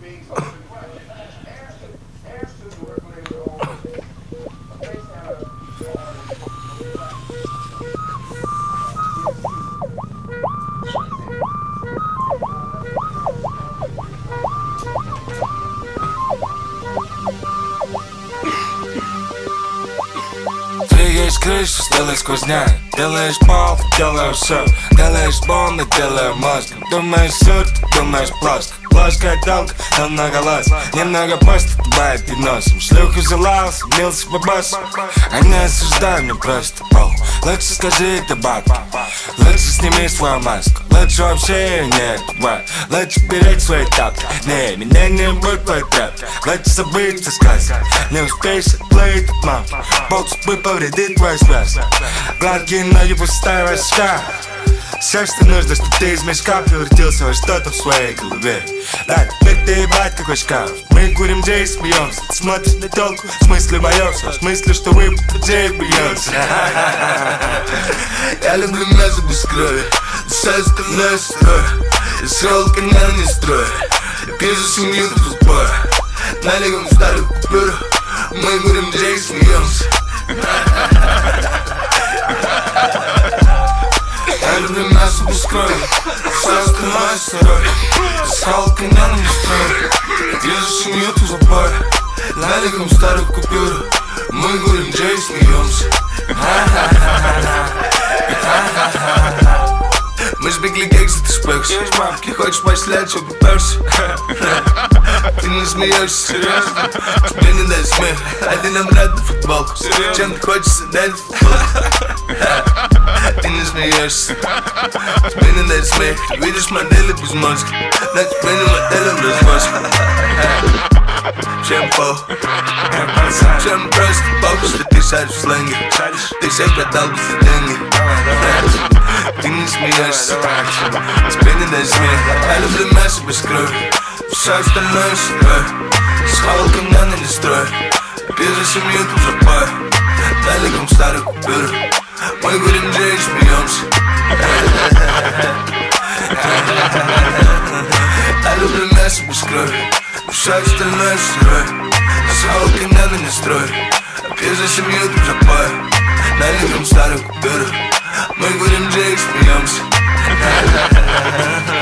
Двигаешь крышу, сделай сквозняк. Делаешь пол, делаешь все. Делаешь бомбы, делаешь мозг. Думаешь сыр, думаешь плоско. Плоская толка, намного лаз. Немного пост, бывает и носом. Шлюху залаз, мился по боссу. А не осуждай мне просто, оу. Лучше скажи это бабки. Лучше сними свою маску. Лучше вообще нет, лучше беречь свои тапки. Не, меня не будет твой трэп. Лучше забыть о сказке. Не успеешь отплыть от мам. Бог судьбы повредит твою связь. Гладкие ноги, пустая башка. Все, что нужно, что ты из мешка превратился во что-то в своей голове. Да, теперь ты ебать какой шкаф. Мы курим Джей и смеемся. Ты смотришь на телку, в смысле боешься. В смысле, что вы Джей бьется. Я люблю мясо без крови. Все остальное сырое. Я срал канал не строю. Я пью за семью до сбора. Налегом старую купюру. Мы курим Джей и смеемся. Я люблю мясо без крови. Все остальное сырое. Я срал канал не строю. Я пью за семью до сбора. Налегом старую купюру. Мы курим Джей и смеемся. Мы сбегли кексы, ты шпекс. Ты хочешь пошлять, что поперся? Ты не смеешься, серьезно? Тебе не дай смех. Один обратно футболку. Чем ты хочешь дать футболку? Ты не смеешься. Тебе не дай смех. Ты видишь модели без мозга. Но тебе не модели в развозке. Всем похуй. Всем просто похуй, что ты шаришь в сленге. Ты всех продал бы за деньги. Ты не смеешься. Тебе не дай смех. Я люблю мясо без крови. Все остальное сырое. С холодком я не строю. Пью за семью тут запою. Далеком старую купюру. Мы курим Джей и смеемся. Я люблю мясо без крови. Все остальное сырое. С холодком я не строю. Пью за семью тут запою. Далеком старую купюру. Мы курим Джей и смеемся.